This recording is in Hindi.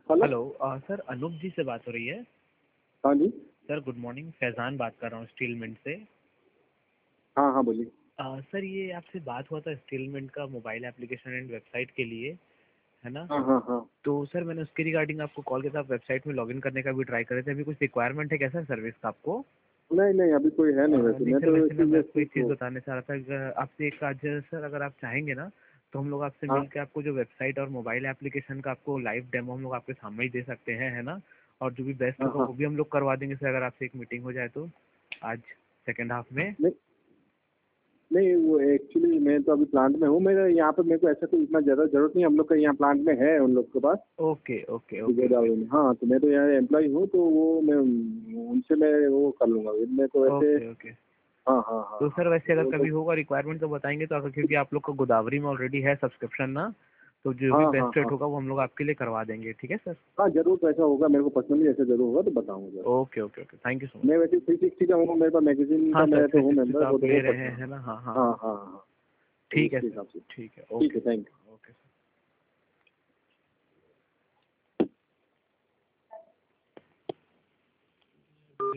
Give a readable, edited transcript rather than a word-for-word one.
Hello. Hello sir, Anup ji से बात हो रही है। हाँ जी। सर गुड मॉर्निंग, फैज़ान बात कर रहा हूँ स्टीलमेंट से। हाँ हाँ बोलिए। सर ये आपसे बात हुआ था स्टीलमेंट का मोबाइल एप्लीकेशन एंड वेबसाइट के लिए, है ना? हाँ हाँ हाँ। तो सर मैंने उसके रिगार्डिंग आपको कॉल किया था, आप वेबसाइट में लॉगिन करने का भी ट्राई कर रहे थे। अभी कुछ रिक्वायरमेंट है क्या सर सर्विस का आपको? नहीं नहीं, अभी कोई है नहीं, वैसे नहीं मैं सर, तो वैसे ना मैं इसीलिए आपको एक सिर्फ चीज़ वो। बताने चाह रहा था आपसे एक आज सर, अगर आप चाहेंगे ना तो हम लोग आपसे हाँ मिल के आपको जो वेबसाइट और मोबाइल एप्लीकेशन का आपको लाइव डेमो हम लोग आपके सामने ही दे सकते हैं, है ना? और जो भी बेस्ट हाँ होगा हाँ। वो भी हम लोग करवा देंगे सर, अगर आपसे एक मीटिंग हो जाए तो आज सेकेंड हाफ में। नहीं नहीं, वो एक्चुअली मैं तो अभी प्लांट में हूँ। मेरे यहाँ पर मेरे को ऐसा कोई इतना ज़्यादा जरूरत नहीं, हम लोग का यहाँ प्लांट में है उन लोग के पास। Okay okay okay okay. Godavari में, हाँ, तो मैं तो यहाँ एम्प्लॉय हूँ, तो वो मैं उनसे मैं वो कर लूँगा मैं तो वैसे। Okay okay. हाँ हाँ हाँ तो हाँ, सर वैसे अगर वो तो। कभी होगा रिक्वायरमेंट तो बताएंगे तो, अगर क्योंकि आप लोग को गोदावरी में ऑलरेडी है सब्सक्रिप्शन ना, तो जो हाँ भी हाँ बेस्ट रेट हाँ होगा वो हम लोग आपके लिए करवा देंगे, ठीक है सर? हाँ, जरूर ऐसा होगा, मेरे को पर्सनली ऐसा जरूर होगा तो बताऊँगा जरूर। Okay okay okay, thank you so much. मैं वैसे 360 का हूँ, मेरे पास मैगजीन का हाँ सर, मैं तो हूँ 360 मेंबर, तो वो आप तो ले वो रहे पढ़ता हैं, हूँ। है ना? हाँ हाँ हाँ हाँ। हाँ हाँ, तो ठीक है उसके सर, हिसाब से। ठीक है, ठीक ओके है, सर। Thank you. Okay sir.